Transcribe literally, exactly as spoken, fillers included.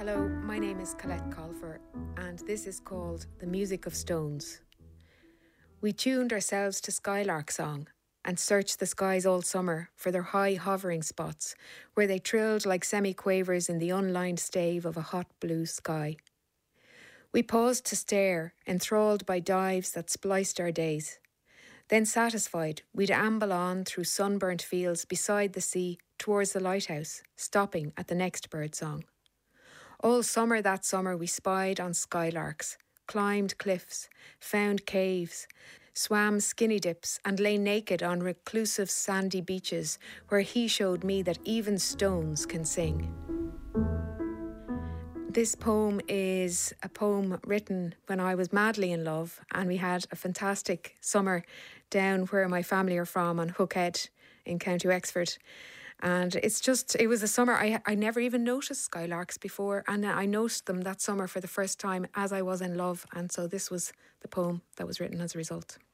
Hello, my name is Colette Colfer, and this is called The Music of Stones. We tuned ourselves to Skylark Song and searched the skies all summer for their high hovering spots where they trilled like semi-quavers in the unlined stave of a hot blue sky. We paused to stare, enthralled by dives that spliced our days. Then satisfied, we'd amble on through sunburnt fields beside the sea towards the lighthouse, stopping at the next birdsong. All summer that summer we spied on skylarks, climbed cliffs, found caves, swam skinny dips and lay naked on reclusive sandy beaches where he showed me that even stones can sing. This poem is a poem written when I was madly in love and we had a fantastic summer down where my family are from on Hookhead in County Wexford. And it's just, it was a summer, I I never even noticed skylarks before, and I noticed them that summer for the first time as I was in love, and so this was the poem that was written as a result.